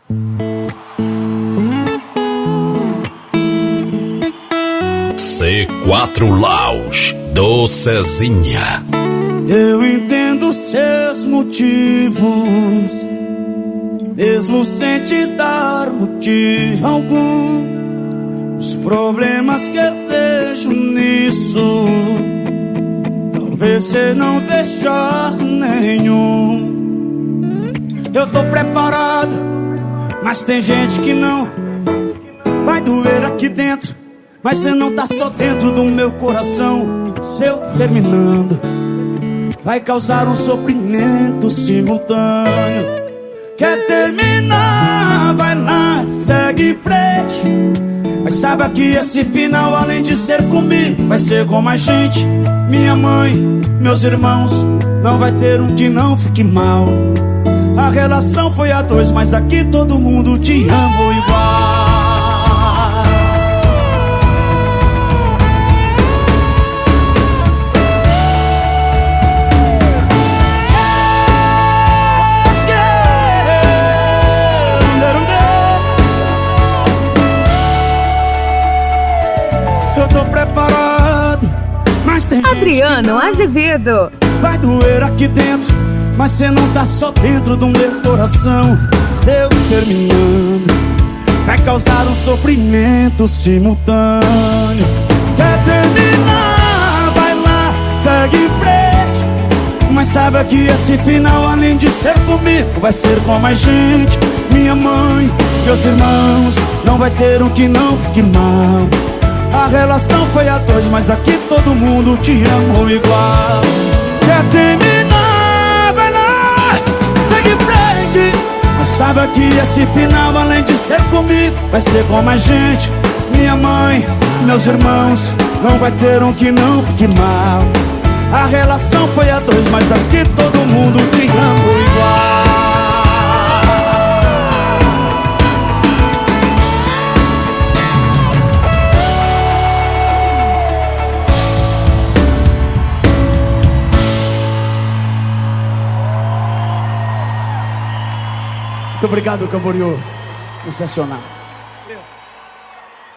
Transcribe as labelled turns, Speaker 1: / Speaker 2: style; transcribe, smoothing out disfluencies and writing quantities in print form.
Speaker 1: C4 Lounge do Cezinha.
Speaker 2: Eu entendo seus motivos, mesmo sem te dar motivo algum. Os problemas que eu vejo nisso, talvez você não veja nenhum. Eu tô preparado, mas tem gente que não. Vai doer aqui dentro, mas você não tá só dentro do meu coração. Se eu terminando, vai causar um sofrimento simultâneo. Quer terminar? Vai lá, segue em frente. Mas saiba que esse final, além de ser comigo, vai ser com mais gente. Minha mãe, meus irmãos, não vai ter um que não fique mal. A relação foi a dois, mas aqui todo mundo te ama igual. Eu tô preparado, mas tem
Speaker 3: Adriano Azevedo.
Speaker 2: Vai doer aqui dentro, mas cê não tá só dentro do meu coração. Se eu terminando, vai causar um sofrimento simultâneo. Quer terminar? Vai lá, segue em frente. Mas saiba que esse final, além de ser comigo, vai ser com mais gente. Minha mãe, meus irmãos, não vai ter um que não fique mal. A relação foi a dois, mas aqui todo mundo te amou igual. Quer terminar? Vai lá, segue em frente. Mas saiba que esse final, além de ser comigo, vai ser com mais gente. Minha mãe, meus irmãos, não vai ter um que não fique mal. A relação foi a dois, mas aqui todo mundo te amou igual. Muito obrigado, Camboriú. Sensacional.